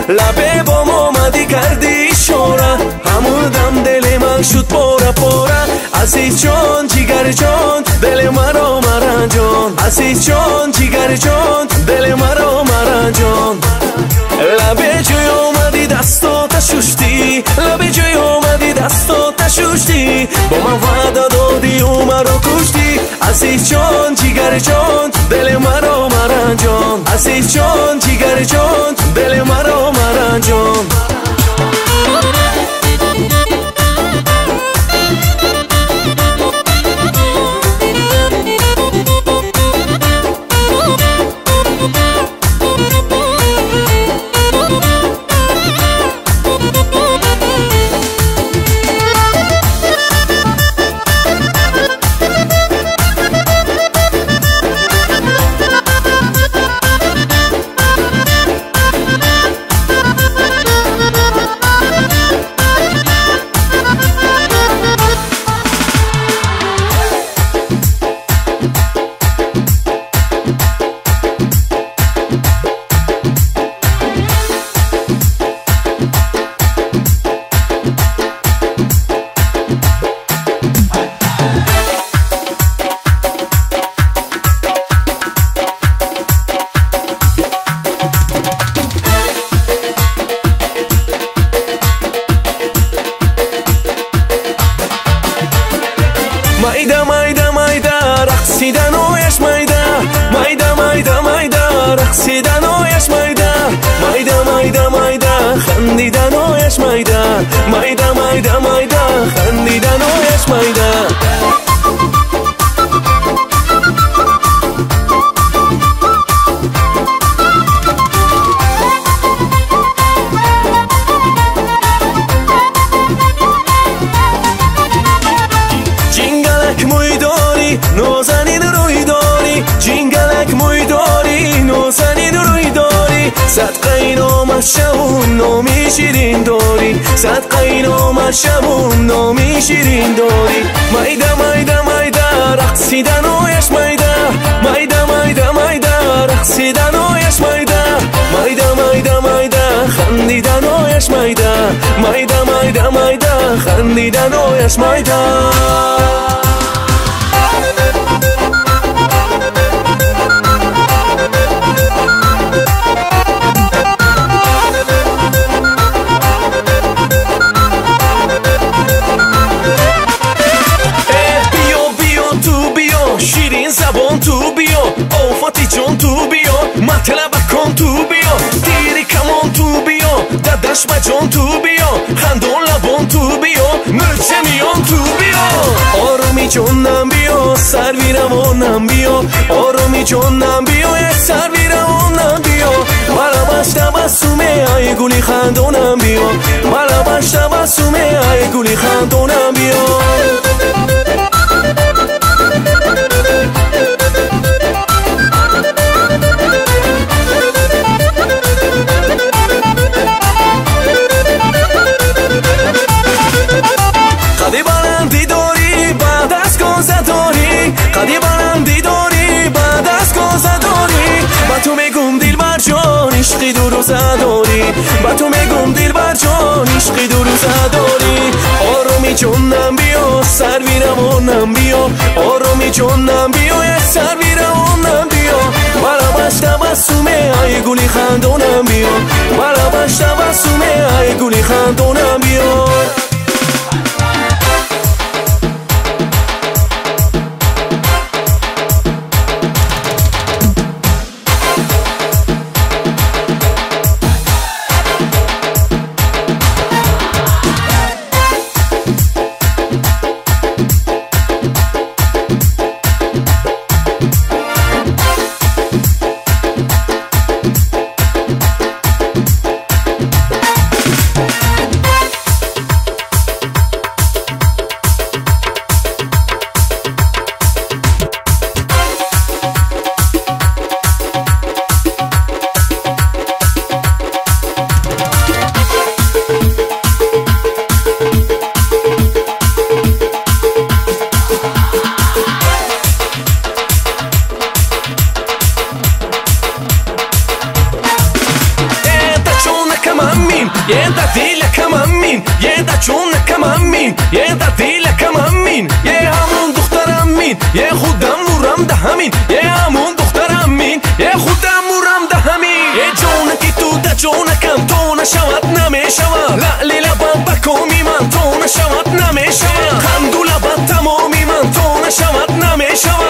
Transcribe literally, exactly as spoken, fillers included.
لبه بام اومدی کردی شوره، همون دم دل من شد پاره پاره. عزیز جان جیگر جان دل مرا مرا جان، عزیز جان جیگر جان دل مرا مرا جان. لبه جوی اومدی دستات شوشتی، لبه جوی اومدی دستات شوشتی، با من وعده دادی و مرا کشتی. عزیز جان جیگر جان دل مرا مرا جان، عزیز جان جیگر جان دل مرا مرا جان. مایده مایده مایده رقصیدن اویش مایده، مایده مایده مایده رقصیدن اویش مایده، مایده مایده مایده خندیدن اویش مایده، مایده مایده مایده خندیدن اویش مایده. نازنین روی داری جینگلک موی داری، نازنین روی داری، صدقه این آمد شبون نامی شیرین داری، صدقه این آمد شبون نامی شیرین داری. مایده مایده مایده رقصیدن اویش مایده، مایده مایده مایده رقصیدن اویش مایده، مایده مایده مایده خندیدن اویش مایده، مایده مایده مایده خندیدن اویش مایده. زبان تو بیا آفاتی جان تو بیا، مطلب کن تو بیا، دیری کمان تو بیا، ددش بجان تو بیا، خندون لبان تو بیا، مرچه میان تو بیا. آرومی جانم بیا سروی روانم بیا، آرومی جانم بیا سروی روانم بیا. مرا بش تبسمه ای گلی خندونم بیا، مرا بش تبسمه ای گلی خندونم بیا. قدی بلندی داری بعد از گازه داری، قدی بلندی داری بعد از گازه داری، با تو میگم دیل بر جان عشقی دو روزه داری، با تو میگم دیل بر جان عشقی دو روزه داری. آرومی جانم بیا سروی روانم بیا، آرومی جانم بیا سروی روانم بیا. مرا بش تبسمه ای گلی خندونم بیا، مرا بش تبسمه ای گلی خندونم بیا. همین یه دردی لکم همین یه همون دخترم مین یه خودم مورم ده همین یه همون دخترم مین یه خودم مورم ده همین یه جونکی تو ده جونکم تو نشود نمیشود لعلی لبم بکومی من تو نشود نمیشود خندو لبم تمامی من تو نشود نمیشود